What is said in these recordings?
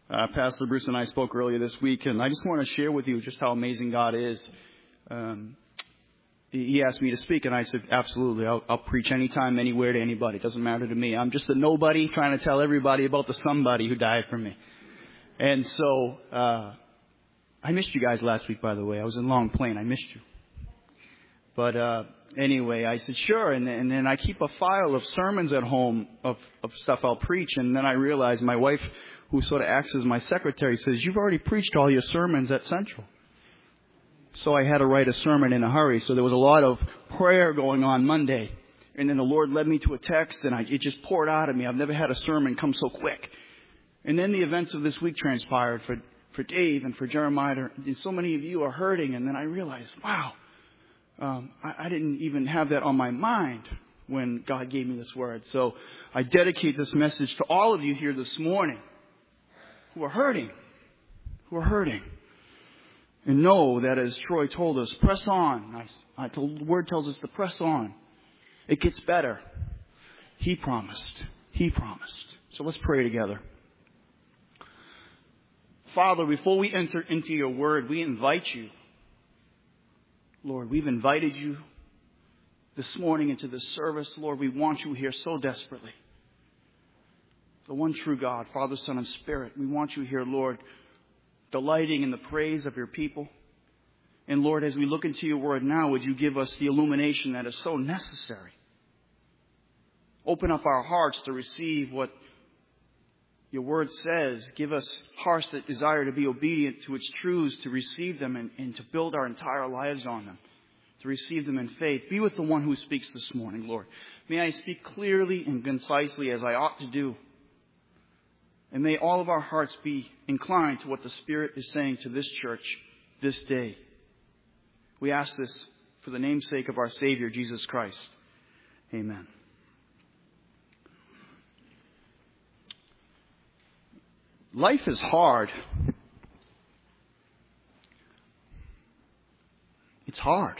Pastor Bruce and I spoke earlier this week, and I just want to share with you just how amazing God is. He asked me to speak, and I said, absolutely, I'll preach anytime, anywhere, to anybody. It doesn't matter to me. I'm just a nobody trying to tell everybody about the somebody who died for me. And so I missed you guys last week, by the way. I was in Long Plain. I missed you. But anyway, I said, sure. And then I keep a file of sermons at home of stuff I'll preach. And then I realized my wife, who sort of acts as my secretary, says, you've already preached all your sermons at Central. So I had to write a sermon in a hurry. So there was a lot of prayer going on Monday. And then the Lord led me to a text, and it just poured out of me. I've never had a sermon come so quick. And then the events of this week transpired for Dave and for Jeremiah. And so many of you are hurting. And then I realized, wow, I didn't even have that on my mind when God gave me this word. So I dedicate this message to all of you here this morning who are hurting. And know that, as Troy told us, press on. The word tells us to press on. It gets better. He promised. So let's pray together. Father, before we enter into your word, we invite you. Lord, we've invited you this morning into this service. Lord, we want you here so desperately. The one true God, Father, Son, and Spirit. We want you here, Lord, delighting in the praise of your people. And Lord, as we look into your word now, would you give us the illumination that is so necessary? Open up our hearts to receive what your word says. Give us hearts that desire to be obedient to its truths, to receive them and to build our entire lives on them, to receive them in faith. Be with the one who speaks this morning, Lord. May I speak clearly and concisely as I ought to do. And may all of our hearts be inclined to what the Spirit is saying to this church this day. We ask this for the namesake of our Savior, Jesus Christ. Amen. Life is hard. It's hard.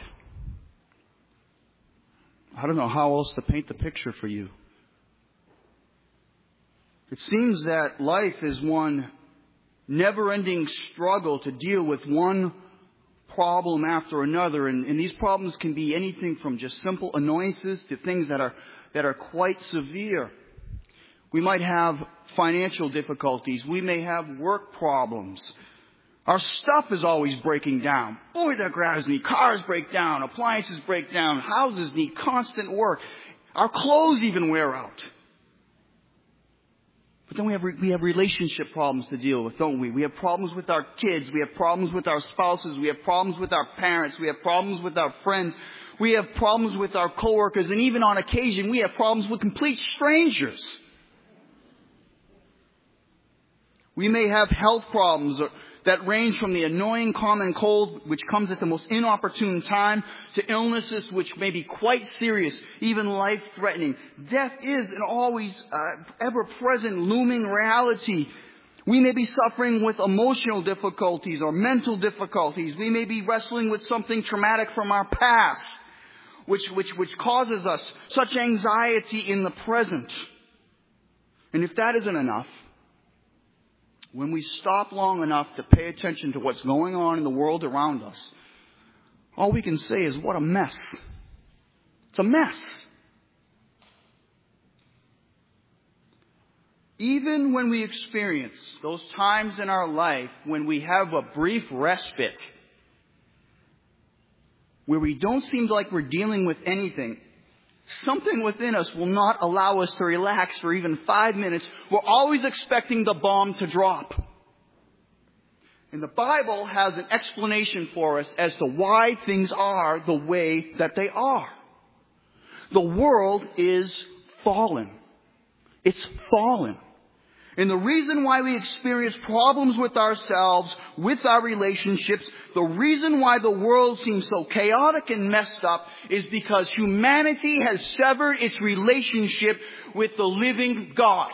I don't know how else to paint the picture for you. It seems that life is one never-ending struggle to deal with one problem after another. And these problems can be anything from just simple annoyances to things that are quite severe. We might have financial difficulties. We may have work problems. Our stuff is always breaking down. Boy, that grabs me. Cars break down. Appliances break down. Houses need constant work. Our clothes even wear out. But then we have relationship problems to deal with, don't we? We have problems with our kids. We have problems with our spouses. We have problems with our parents. We have problems with our friends. We have problems with our coworkers. And even on occasion, we have problems with complete strangers. We may have health problems that range from the annoying common cold, which comes at the most inopportune time, to illnesses which may be quite serious, even life-threatening. Death is an always ever-present looming reality. We may be suffering with emotional difficulties or mental difficulties. We may be wrestling with something traumatic from our past, which causes us such anxiety in the present. And if that isn't enough, when we stop long enough to pay attention to what's going on in the world around us, all we can say is, what a mess. It's a mess. Even when we experience those times in our life when we have a brief respite, where we don't seem like we're dealing with anything, something within us will not allow us to relax for even 5 minutes. We're always expecting the bomb to drop. And the Bible has an explanation for us as to why things are the way that they are. The world is fallen. It's fallen. And the reason why we experience problems with ourselves, with our relationships, the reason why the world seems so chaotic and messed up is because humanity has severed its relationship with the living God.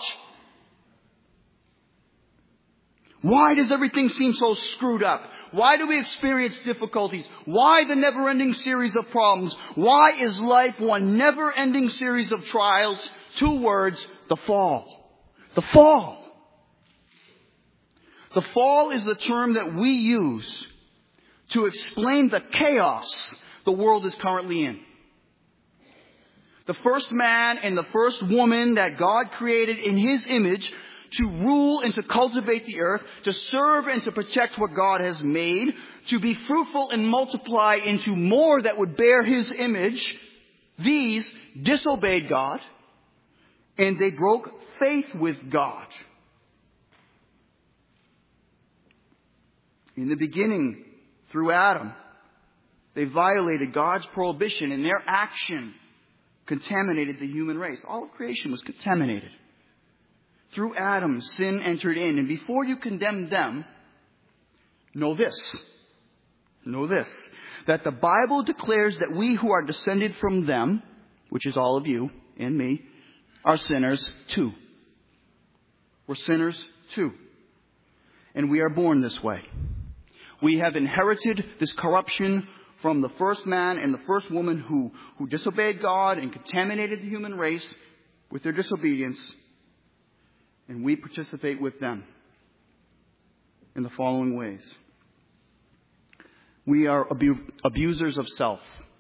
Why does everything seem so screwed up? Why do we experience difficulties? Why the never-ending series of problems? Why is life one never-ending series of trials? 2 words, the fall. The fall. The fall is the term that we use to explain the chaos the world is currently in. The first man and the first woman that God created in His image to rule and to cultivate the earth, to serve and to protect what God has made, to be fruitful and multiply into more that would bear His image, these disobeyed God and they broke faith with God. In the beginning, through Adam, they violated God's prohibition, and their action contaminated the human race. All of creation was contaminated. Through Adam, sin entered in. And before you condemn them, know this, that the Bible declares that we who are descended from them, which is all of you and me, are sinners too. We're sinners too. And we are born this way. We have inherited this corruption from the first man and the first woman who disobeyed God and contaminated the human race with their disobedience. And we participate with them in the following ways. We are abusers of self.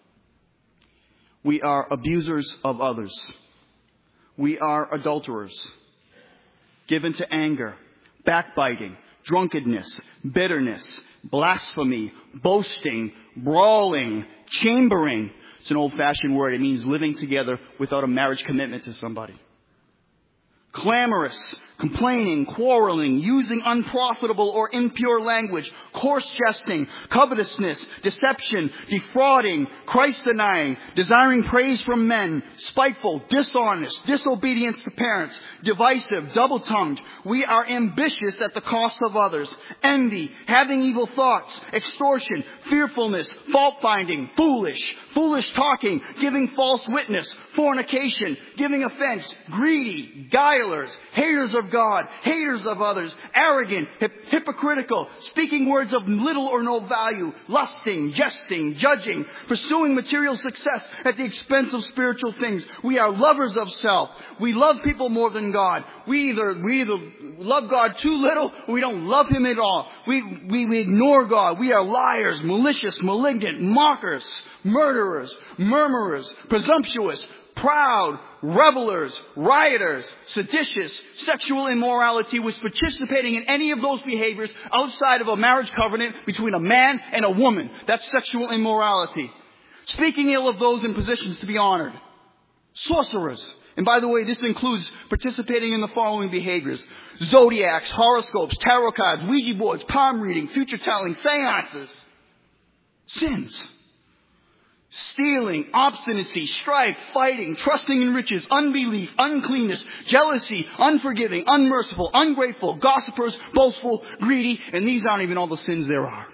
We are abusers of others. We are adulterers, given to anger, backbiting, drunkenness, bitterness, blasphemy, boasting, brawling, chambering. It's an old-fashioned word. It means living together without a marriage commitment to somebody. Clamorous, complaining, quarreling, using unprofitable or impure language, coarse jesting, covetousness, deception, defrauding, Christ-denying, desiring praise from men, spiteful, dishonest, disobedience to parents, divisive, double-tongued. We are ambitious at the cost of others, envy, having evil thoughts, extortion, fearfulness, fault-finding, foolish talking, giving false witness, fornication, giving offense, greedy, guileless, haters of God, haters of others, arrogant, hypocritical, speaking words of little or no value, lusting, jesting, judging, pursuing material success at the expense of spiritual things. We are lovers of self. We love people more than God. We either love God too little or we don't love Him at all. We ignore God. We are liars, malicious, malignant, mockers, murderers, murmurers, presumptuous, proud, revelers, rioters, seditious, sexual immorality, was participating in any of those behaviors outside of a marriage covenant between a man and a woman. That's sexual immorality. Speaking ill of those in positions to be honored. Sorcerers. And by the way, this includes participating in the following behaviors: zodiacs, horoscopes, tarot cards, Ouija boards, palm reading, future telling, seances. Sins. Stealing, obstinacy, strife, fighting, trusting in riches, unbelief, uncleanness, jealousy, unforgiving, unmerciful, ungrateful, gossipers, boastful, greedy, and these aren't even all the sins there are.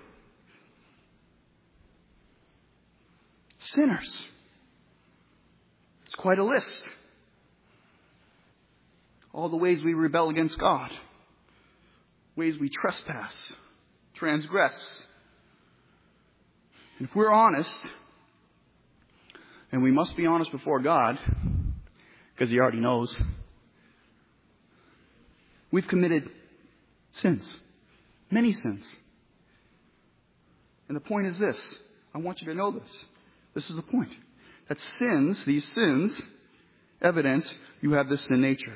Sinners. It's quite a list. All the ways we rebel against God. Ways we trespass, transgress. And if we're honest, and we must be honest before God, because He already knows, we've committed sins. Many sins. And the point is this. I want you to know this. This is the point. That sins, these sins, evidence you have this sin nature.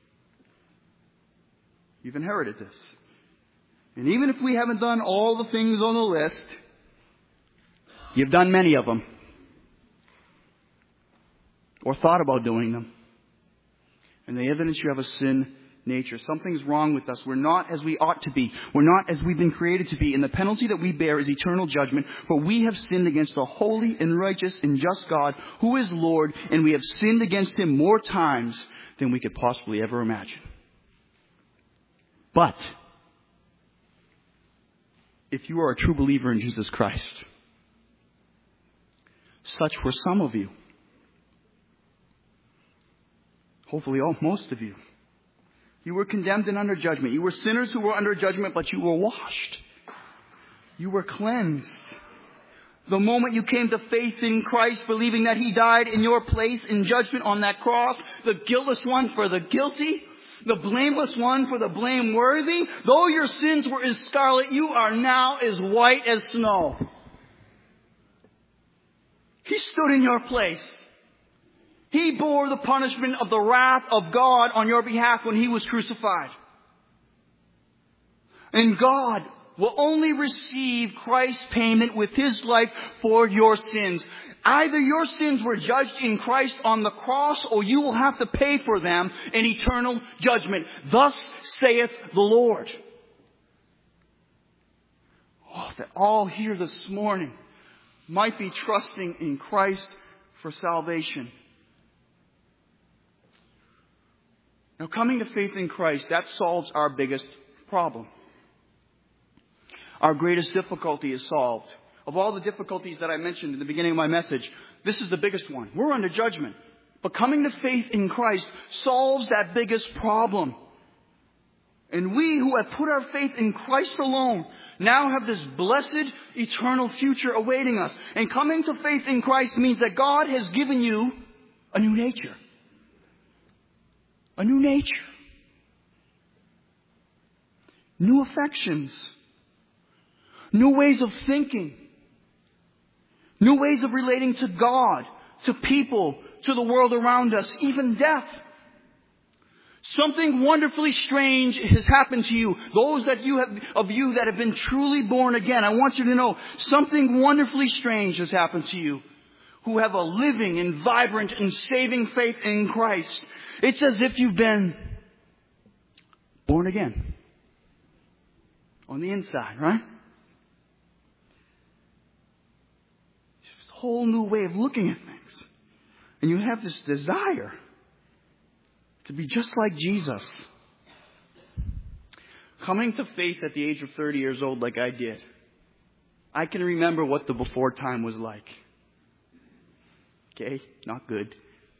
You've inherited this. And even if we haven't done all the things on the list, you've done many of them. Or thought about doing them. And the evidence you have a sin nature. Something's wrong with us. We're not as we ought to be. We're not as we've been created to be. And the penalty that we bear is eternal judgment. For we have sinned against the holy and righteous and just God, who is Lord, and we have sinned against Him more times than we could possibly ever imagine. But if you are a true believer in Jesus Christ, such were some of you. Hopefully most of you. You were condemned and under judgment. You were sinners who were under judgment, but you were washed. You were cleansed. The moment you came to faith in Christ, believing that He died in your place in judgment on that cross, the guiltless one for the guilty, The blameless one for the blameworthy. Though your sins were as scarlet, you are now as white as snow. He stood in your place. He bore the punishment of the wrath of God on your behalf when He was crucified. And God will only receive Christ's payment with His life for your sins. Either your sins were judged in Christ on the cross, or you will have to pay for them in eternal judgment. Thus saith the Lord. Oh, that all here this morning might be trusting in Christ for salvation. Now, coming to faith in Christ, that solves our biggest problem. Our greatest difficulty is solved. Of all the difficulties that I mentioned in the beginning of my message, this is the biggest one. We're under judgment. But coming to faith in Christ solves that biggest problem. And we who have put our faith in Christ alone now have this blessed eternal future awaiting us. And coming to faith in Christ means that God has given you a new nature. A new nature. New affections. New ways of thinking. New ways of relating to God, to people, to the world around us, even death. Something wonderfully strange has happened to you. Those that of you that have been truly born again, I want you to know something wonderfully strange has happened to you who have a living and vibrant and saving faith in Christ. It's as if you've been born again on the inside, right? Whole new way of looking at things. And you have this desire to be just like Jesus. Coming to faith at the age of 30 years old like I did, I can remember what the before time was like. Okay? Not good.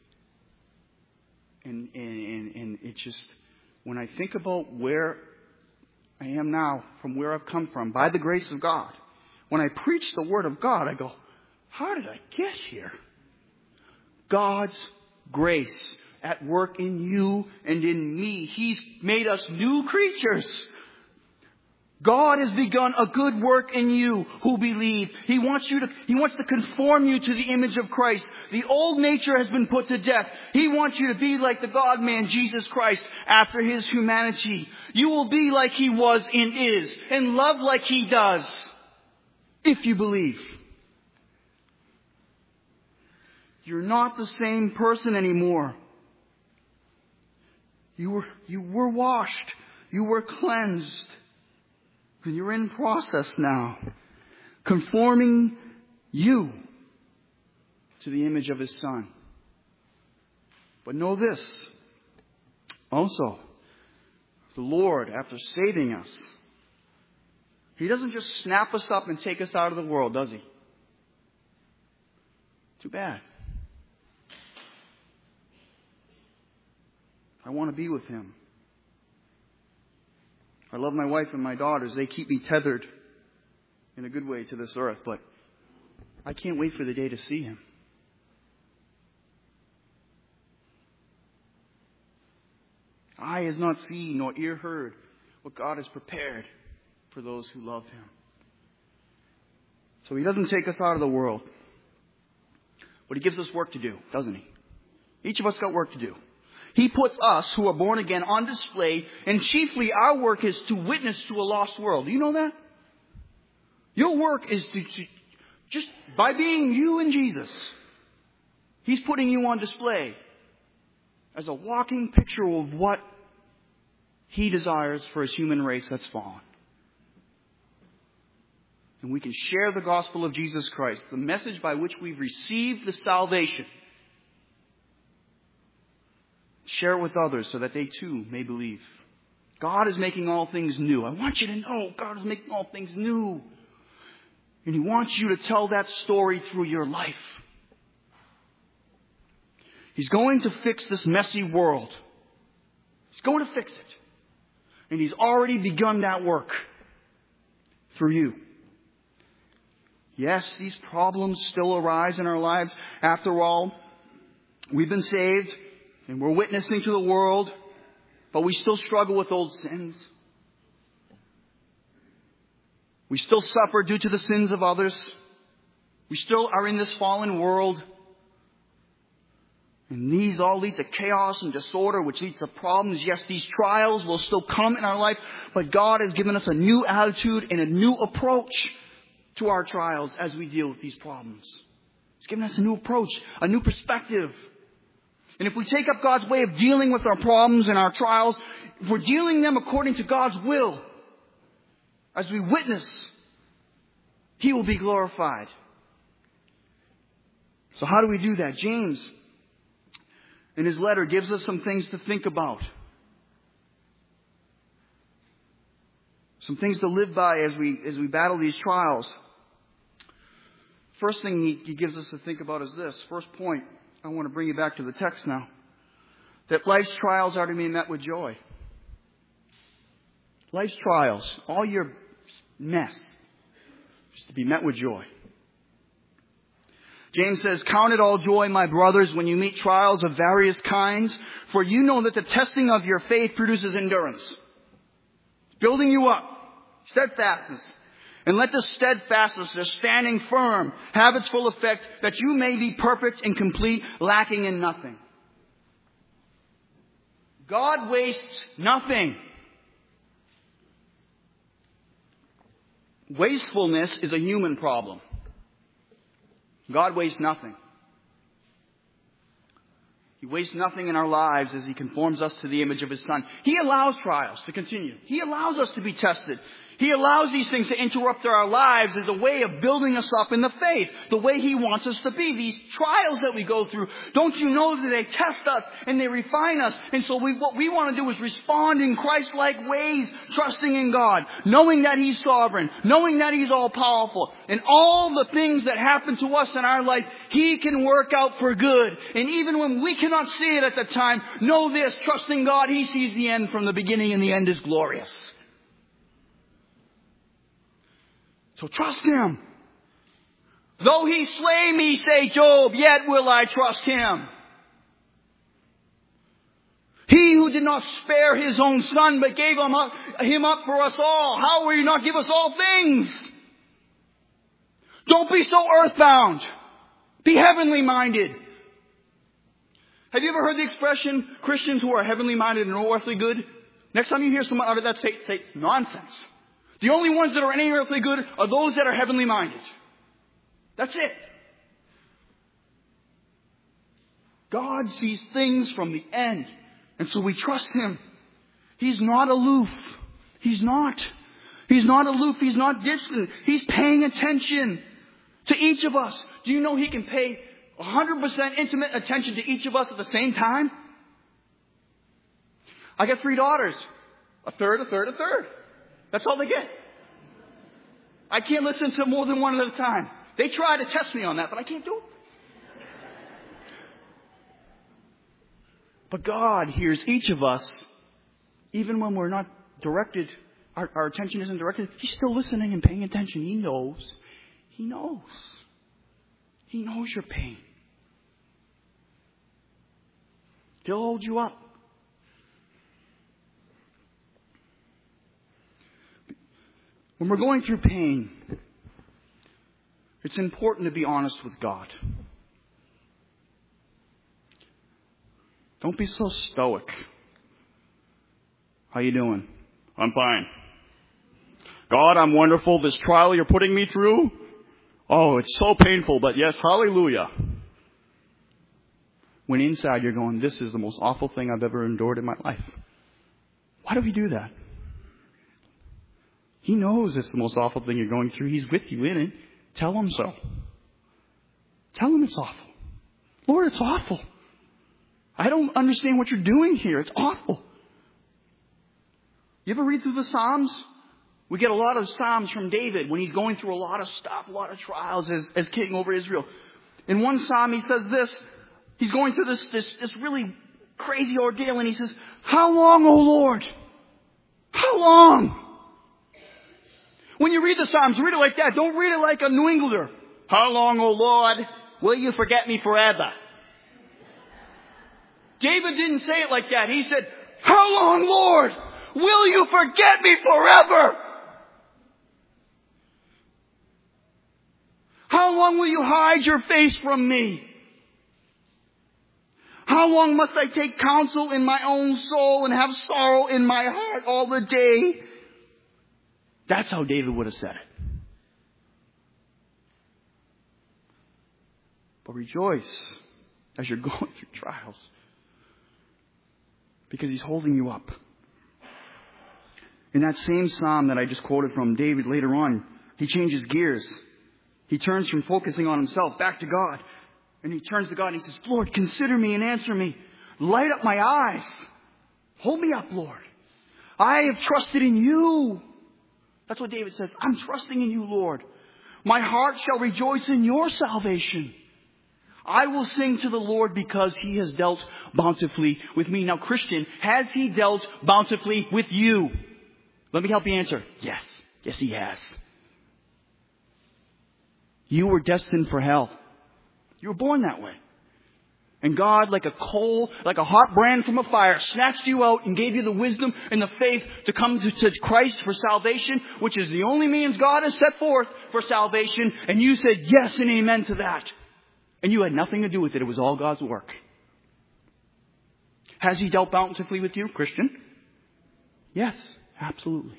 And it just, when I think about where I am now, from where I've come from, by the grace of God, when I preach the Word of God, I go, how did I get here? God's grace at work in you and in me. He's made us new creatures. God has begun a good work in you who believe. He wants to conform you to the image of Christ. The old nature has been put to death. He wants you to be like the God-man, Jesus Christ, after His humanity. You will be like He was and is, and love like He does, if you believe. You're not the same person anymore. You were washed. You were cleansed. And you're in process now. Conforming you to the image of His Son. But know this. Also, the Lord, after saving us, He doesn't just snap us up and take us out of the world, does He? Too bad. I want to be with Him. I love my wife and my daughters. They keep me tethered in a good way to this earth, but I can't wait for the day to see Him. Eye has not seen nor ear heard what God has prepared for those who love Him. So He doesn't take us out of the world, but He gives us work to do, doesn't He? Each of us got work to do. He puts us who are born again on display, and chiefly our work is to witness to a lost world. Do you know that? Your work is to just by being you and Jesus, He's putting you on display as a walking picture of what He desires for His human race that's fallen. And we can share the gospel of Jesus Christ, the message by which we've received the salvation. Share it with others so that they too may believe. God is making all things new. I want you to know God is making all things new. And He wants you to tell that story through your life. He's going to fix this messy world. He's going to fix it. And He's already begun that work through you. Yes, these problems still arise in our lives. After all, we've been saved and we're witnessing to the world. but we still struggle with old sins. We still suffer due to the sins of others. We still are in this fallen world. And these all lead to chaos and disorder, which leads to problems. Yes, these trials will still come in our life, but God has given us a new attitude and a new approach to our trials as we deal with these problems. He's given us a new approach, a new perspective. And if we take up God's way of dealing with our problems and our trials, if we're dealing them according to God's will, as we witness, He will be glorified. So how do we do that? James, in his letter, gives us some things to think about. Some things to live by as we battle these trials. First thing he gives us to think about is this. First point, I want to bring you back to the text now. That life's trials are to be met with joy. Life's trials, all your mess, is to be met with joy. James says, "Count it all joy, my brothers, when you meet trials of various kinds, for you know that the testing of your faith produces endurance." It's building you up, steadfastness. "And let the steadfastness, the standing firm, have its full effect, that you may be perfect and complete, lacking in nothing." God wastes nothing. Wastefulness is a human problem. God wastes nothing. He wastes nothing in our lives as He conforms us to the image of His Son. He allows trials to continue. He allows us to be tested. He allows these things to interrupt our lives as a way of building us up in the faith, the way He wants us to be. These trials that we go through, don't you know that they test us and they refine us? And so what we want to do is respond in Christ-like ways, trusting in God, knowing that He's sovereign, knowing that He's all-powerful. And all the things that happen to us in our life, He can work out for good. And even when we cannot see it at the time, know this, trusting God, He sees the end from the beginning, and the end is glorious. So trust Him. "Though He slay me," say Job, "yet will I trust Him." He who did not spare His own Son, but gave Him up for us all, how will He not give us all things? Don't be so earthbound. Be heavenly minded. Have you ever heard the expression, Christians who are heavenly minded and no earthly good? Next time you hear someone utter that, say it's nonsense. The only ones that are any earthly good are those that are heavenly minded. That's it. God sees things from the end. And so we trust Him. He's not aloof. He's not. He's not aloof. He's not distant. He's paying attention to each of us. Do you know He can pay 100% intimate attention to each of us at the same time? I got 3 daughters. A third. That's all they get. I can't listen to more than one at a time. They try to test me on that, but I can't do it. But God hears each of us, even when we're not directed, our attention isn't directed. He's still listening and paying attention. He knows. He knows. He knows your pain. He'll hold you up. When we're going through pain, it's important to be honest with God. Don't be so stoic. How you doing? I'm fine. God, I'm wonderful. This trial you're putting me through, oh, it's so painful, but yes, hallelujah. When inside you're going, this is the most awful thing I've ever endured in my life. Why do we do that? He knows it's the most awful thing you're going through. He's with you in it. Tell Him so. Tell Him it's awful. Lord, it's awful. I don't understand what you're doing here. It's awful. You ever read through the Psalms? We get a lot of Psalms from David when he's going through a lot of stuff, a lot of trials as king over Israel. In one Psalm he says this. He's going through this really crazy ordeal, and he says, "How long, O Lord? How long?" When you read the Psalms, read it like that. Don't read it like a New Englander. "How long, O Lord, will you forget me forever?" David didn't say it like that. He said, How long, Lord? Will you forget me forever? How long will you hide your face from me? How long must I take counsel in my own soul and have sorrow in my heart all the day? That's how David would have said it. But rejoice as you're going through trials, because He's holding you up. In that same psalm that I just quoted from David later on, he changes gears. He turns from focusing on himself back to God. And he turns to God and he says, Lord, consider me and answer me. Light up my eyes. Hold me up, Lord. I have trusted in you. That's what David says. I'm trusting in you, Lord. My heart shall rejoice in your salvation. I will sing to the Lord because He has dealt bountifully with me. Now, Christian, has He dealt bountifully with you? Let me help you answer. Yes. Yes, He has. You were destined for hell. You were born that way. And God, like a coal, like a hot brand from a fire, snatched you out and gave you the wisdom and the faith to come to Christ for salvation, which is the only means God has set forth for salvation. And you said yes and amen to that. And you had nothing to do with it. It was all God's work. Has He dealt bountifully with you, Christian? Yes, absolutely.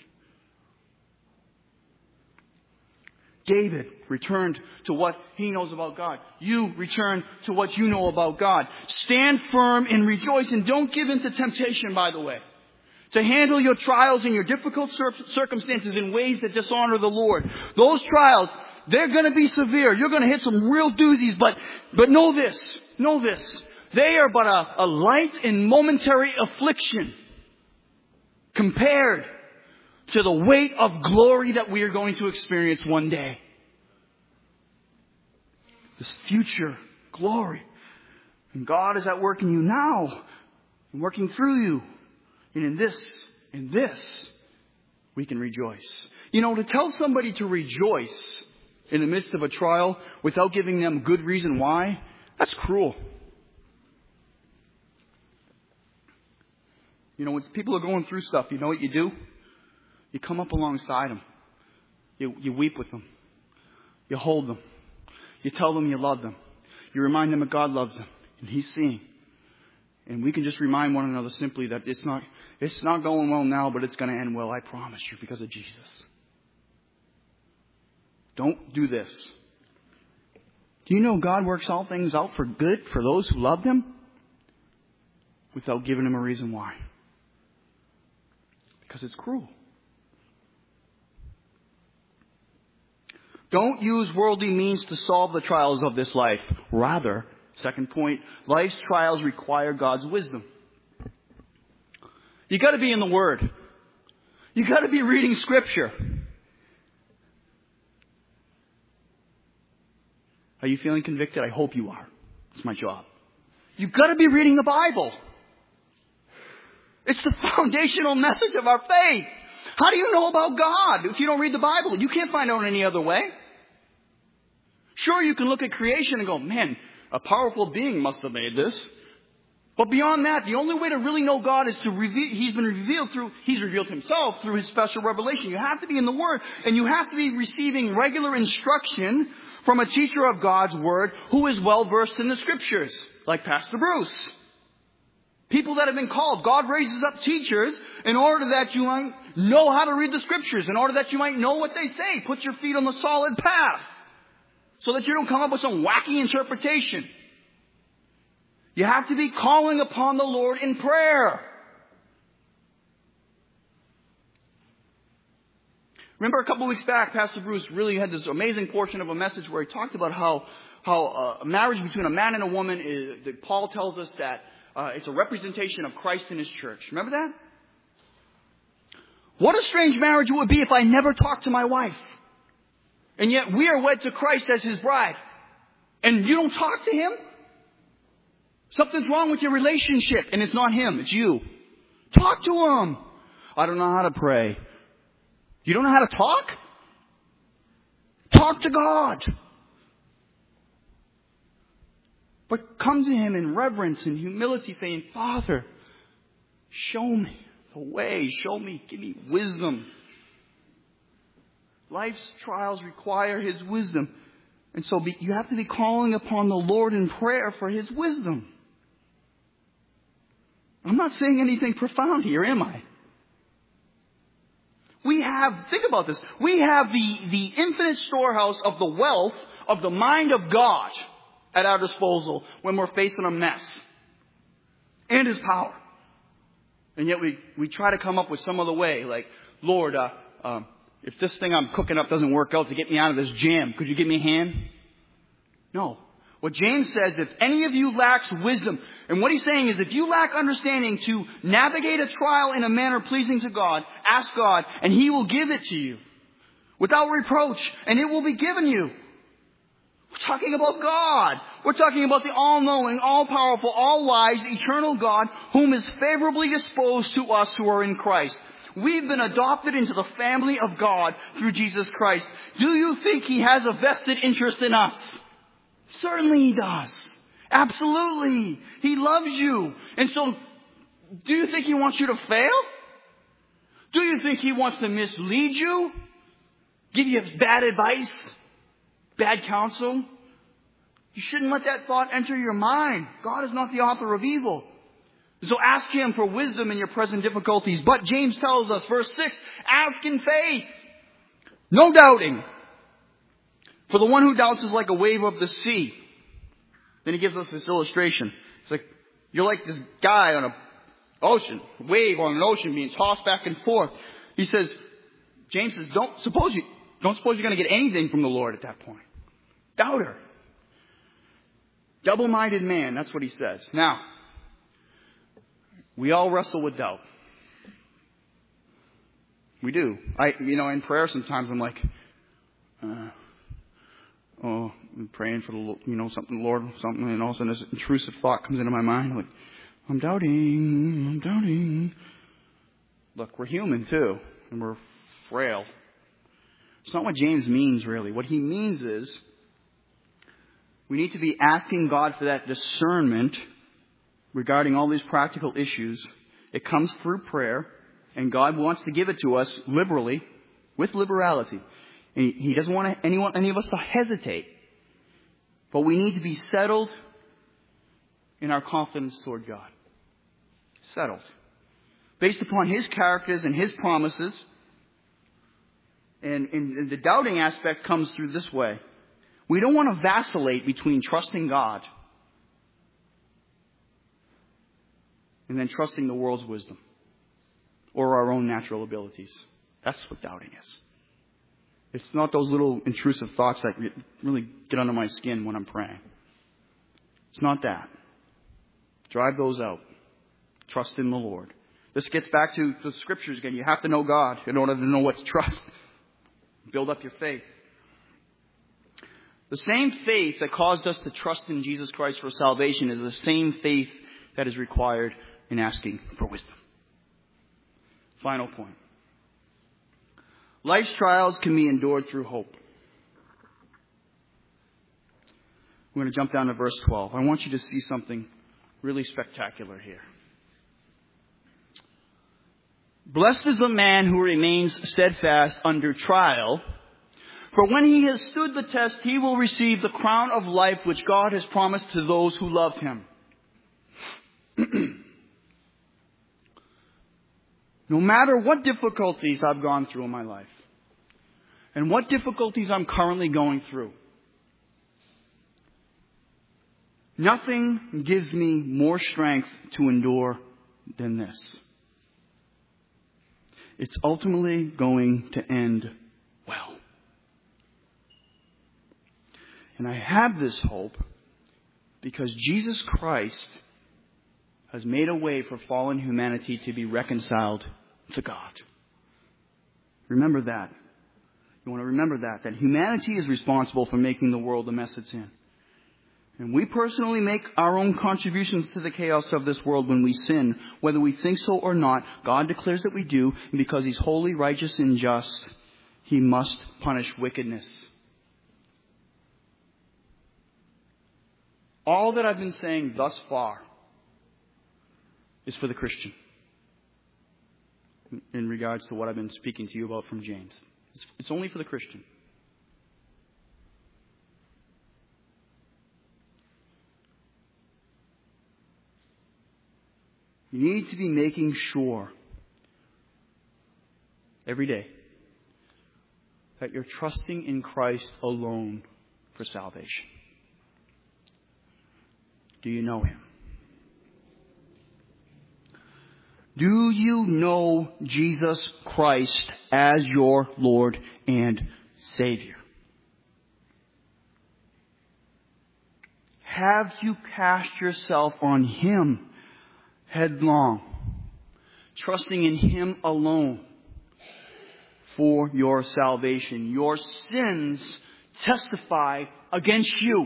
David returned to what he knows about God. You return to what you know about God. Stand firm and rejoice, and don't give in to temptation, by the way, to handle your trials and your difficult circumstances in ways that dishonor the Lord. Those trials, they're going to be severe. You're going to hit some real doozies, but know this. They are but a light and momentary affliction compared to the weight of glory that we are going to experience one day. This future glory. And God is at work in you now, and working through you. And in this, we can rejoice. You know, to tell somebody to rejoice in the midst of a trial without giving them good reason why, that's cruel. You know, when people are going through stuff, you know what you do? You come up alongside them. You weep with them. You hold them. You tell them you love them. You remind them that God loves them and He's seeing. And we can just remind one another simply that it's not going well now, but it's going to end well, I promise you, because of Jesus. Don't do this. Do you know God works all things out for good for those who love Him? Without giving Him a reason why. Because it's cruel. Don't use worldly means to solve the trials of this life. Rather, second point, life's trials require God's wisdom. You got to be in the Word. You got to be reading Scripture. Are you feeling convicted? I hope you are. It's my job. You got to be reading the Bible. It's the foundational message of our faith. How do you know about God if you don't read the Bible? You can't find out any other way. Sure, you can look at creation and go, man, a powerful being must have made this. But beyond that, the only way to really know God is to reveal. He's revealed Himself through His special revelation. You have to be in the Word, and you have to be receiving regular instruction from a teacher of God's Word who is well versed in the Scriptures, like Pastor Bruce. People that have been called. God raises up teachers in order that you might know how to read the Scriptures, in order that you might know what they say. Put your feet on the solid path so that you don't come up with some wacky interpretation. You have to be calling upon the Lord in prayer. Remember a couple of weeks back, Pastor Bruce really had this amazing portion of a message where he talked about how a marriage between a man and a woman is, that Paul tells us that it's a representation of Christ in His church. Remember that? What a strange marriage it would be if I never talked to my wife. And yet we are wed to Christ as His bride. And you don't talk to Him? Something's wrong with your relationship. And it's not Him, it's you. Talk to Him. I don't know how to pray. You don't know how to talk? Talk to God. But come to Him in reverence and humility saying, Father, Show me the way. Show me. Give me wisdom. Life's trials require His wisdom. And so you have to be calling upon the Lord in prayer for His wisdom. I'm not saying anything profound here, am I? Think about this. We have the infinite storehouse of the wealth of the mind of God at our disposal when we're facing a mess. And His power. And yet we try to come up with some other way, like, Lord, if this thing I'm cooking up doesn't work out to get me out of this jam, could you give me a hand? No. What James says, if any of you lacks wisdom, and what he's saying is if you lack understanding to navigate a trial in a manner pleasing to God, ask God, and He will give it to you without reproach, and it will be given you. We're talking about God. We're talking about the all-knowing, all-powerful, all-wise, eternal God, whom is favorably disposed to us who are in Christ. We've been adopted into the family of God through Jesus Christ. Do you think He has a vested interest in us? Certainly He does. Absolutely. He loves you. And so, do you think He wants you to fail? Do you think He wants to mislead you? Give you bad advice? Bad counsel? You shouldn't let that thought enter your mind. God is not the author of evil. So ask Him for wisdom in your present difficulties. But James tells us, verse 6, ask in faith. No doubting. For the one who doubts is like a wave of the sea. Then he gives us this illustration. It's like, you're like this guy on a wave on an ocean being tossed back and forth. He says, James says, don't suppose you're going to get anything from the Lord at that point. Doubter. Double-minded man. That's what he says. Now, we all wrestle with doubt. We do. In prayer sometimes I'm like, I'm praying for something, Lord, something, and all of a sudden this intrusive thought comes into my mind. I'm like, I'm doubting. Look, we're human too, and we're frail. It's not what James means, really. What he means is we need to be asking God for that discernment regarding all these practical issues. It comes through prayer, and God wants to give it to us liberally, with liberality. And He doesn't want any of us to hesitate. But we need to be settled in our confidence toward God. Settled. Based upon His characters and His promises. And the doubting aspect comes through this way. We don't want to vacillate between trusting God and then trusting the world's wisdom or our own natural abilities. That's what doubting is. It's not those little intrusive thoughts that really get under my skin when I'm praying. It's not that. Drive those out. Trust in the Lord. This gets back to the Scriptures again. You have to know God in order to know what to trust. Build up your faith. The same faith that caused us to trust in Jesus Christ for salvation is the same faith that is required in asking for wisdom. Final point. Life's trials can be endured through hope. We're going to jump down to verse 12. I want you to see something really spectacular here. Blessed is the man who remains steadfast under trial, for when he has stood the test, he will receive the crown of life which God has promised to those who love Him. No matter what difficulties I've gone through in my life, and what difficulties I'm currently going through, nothing gives me more strength to endure than this. It's ultimately going to end well. And I have this hope because Jesus Christ has made a way for fallen humanity to be reconciled to God. Remember that. You want to remember that humanity is responsible for making the world the mess it's in. And we personally make our own contributions to the chaos of this world when we sin. Whether we think so or not, God declares that we do. And because He's holy, righteous, and just, He must punish wickedness. All that I've been saying thus far is for the Christian. in regards to what I've been speaking to you about from James. It's only for the Christian. You need to be making sure every day that you're trusting in Christ alone for salvation. Do you know Him? Do you know Jesus Christ as your Lord and Savior? Have you cast yourself on Him headlong, trusting in Him alone for your salvation? Your sins testify against you,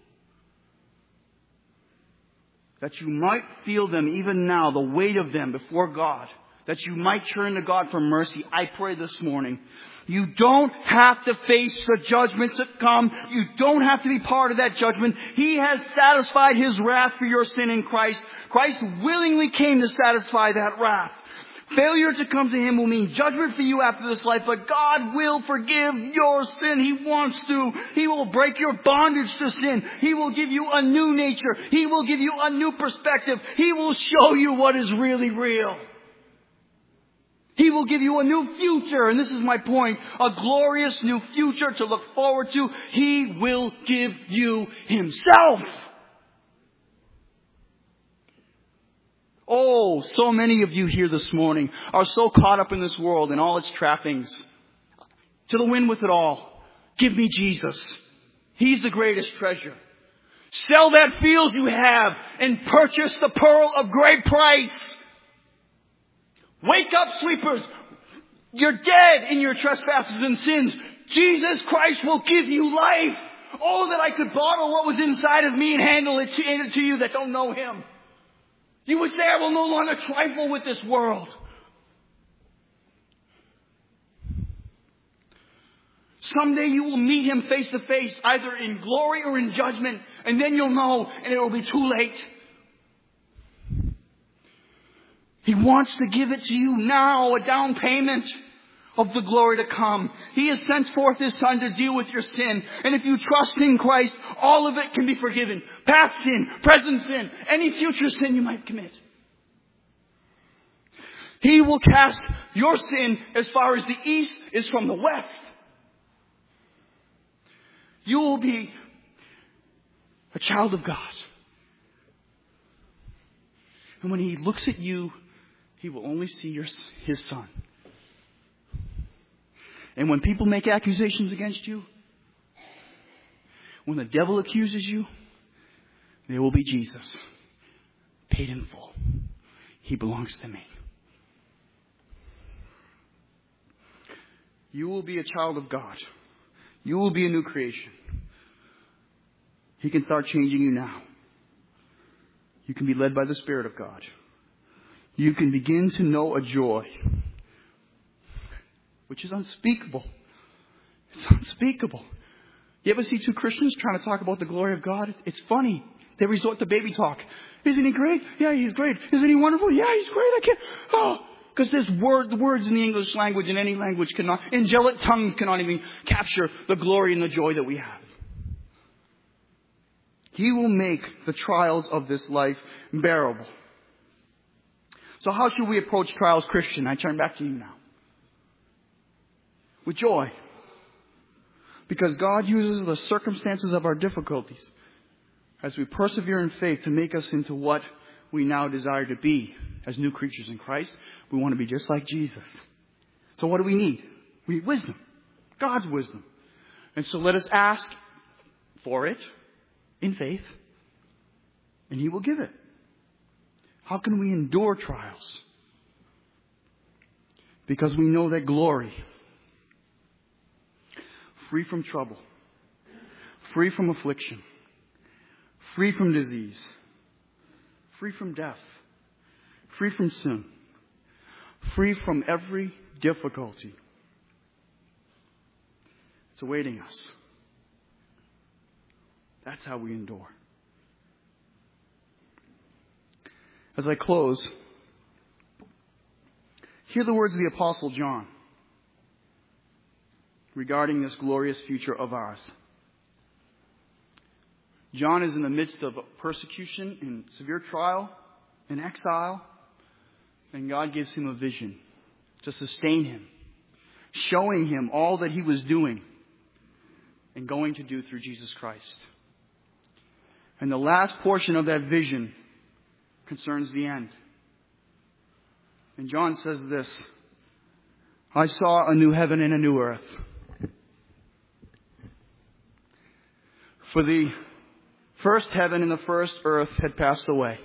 that you might feel them even now, the weight of them before God, that you might turn to God for mercy. I pray this morning, you don't have to face the judgments that come. You don't have to be part of that judgment. He has satisfied His wrath for your sin in Christ. Christ willingly came to satisfy that wrath. Failure to come to Him will mean judgment for you after this life, but God will forgive your sin. He wants to. He will break your bondage to sin. He will give you a new nature. He will give you a new perspective. He will show you what is really real. He will give you a new future, and this is my point, a glorious new future to look forward to. He will give you Himself. Oh, so many of you here this morning are so caught up in this world and all its trappings. To the wind with it all. Give me Jesus. He's the greatest treasure. Sell that field you have and purchase the pearl of great price. Wake up, sleepers. You're dead in your trespasses and sins. Jesus Christ will give you life. Oh, that I could bottle what was inside of me and handle it to you that don't know Him. You would say, I will no longer trifle with this world. Someday you will meet Him face to face, either in glory or in judgment, and then you'll know, and it will be too late. He wants to give it to you now, a down payment of the glory to come. He has sent forth His Son to deal with your sin. And if you trust in Christ, all of it can be forgiven. Past sin, present sin, any future sin you might commit. He will cast your sin as far as the east is from the west. You will be a child of God. And when He looks at you, He will only see His Son. And when people make accusations against you, when the devil accuses you, there will be Jesus. Paid in full. He belongs to me. You will be a child of God. You will be a new creation. He can start changing you now. You can be led by the Spirit of God. You can begin to know a joy which is unspeakable. It's unspeakable. You ever see two Christians trying to talk about the glory of God? It's funny. They resort to baby talk. Isn't He great? Yeah, He's great. Isn't He wonderful? Yeah, He's great. I can't. Oh, because there's words in the English language and any language cannot, angelic tongues cannot even capture the glory and the joy that we have. He will make the trials of this life bearable. So how should we approach trials, Christian? I turn back to you now. With joy. Because God uses the circumstances of our difficulties as we persevere in faith to make us into what we now desire to be as new creatures in Christ. We want to be just like Jesus. So what do we need? We need wisdom. God's wisdom. And so let us ask for it in faith, and He will give it. How can we endure trials? Because we know that glory, free from trouble, free from affliction, free from disease, free from death, free from sin, free from every difficulty, it's awaiting us. That's how we endure. As I close, Hear the words of the Apostle John regarding this glorious future of ours. John is in the midst of persecution and severe trial and exile, and God gives him a vision to sustain him, showing him all that he was doing and going to do through Jesus Christ. And the last portion of that vision concerns the end. And John says this, I saw a new heaven and a new earth. For the first heaven and the first earth had passed away,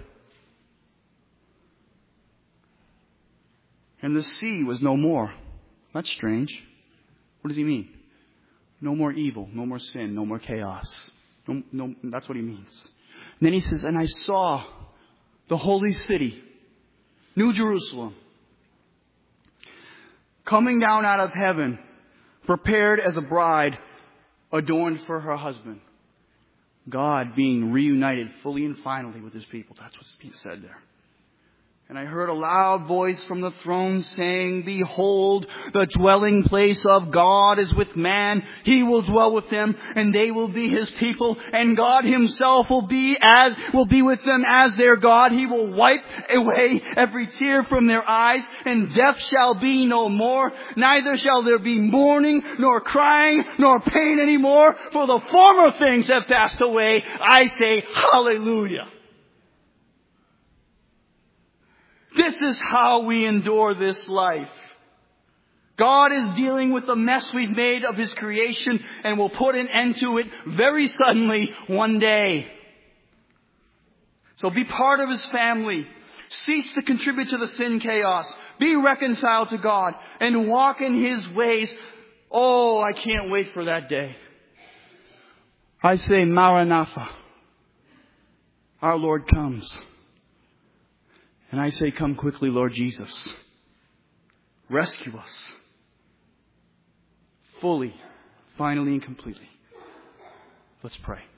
and the sea was no more. That's strange. What does he mean? No more evil, no more sin, no more chaos. No, that's what he means. And then he says, and I saw the holy city, New Jerusalem, coming down out of heaven, prepared as a bride, adorned for her husband. God being reunited fully and finally with his people. That's what's being said there. And I heard a loud voice from the throne saying, behold, the dwelling place of God is with man. He will dwell with them, and they will be his people. And God himself will be with them as their God. He will wipe away every tear from their eyes, and death shall be no more. Neither shall there be mourning, nor crying, nor pain anymore, for the former things have passed away. I say, hallelujah. This is how we endure this life. God is dealing with the mess we've made of his creation and will put an end to it very suddenly one day. So be part of his family. Cease to contribute to the sin chaos. Be reconciled to God and walk in his ways. Oh, I can't wait for that day. I say, Maranatha. Our Lord comes. And I say, come quickly, Lord Jesus. Rescue us. Fully, finally, and completely. Let's pray.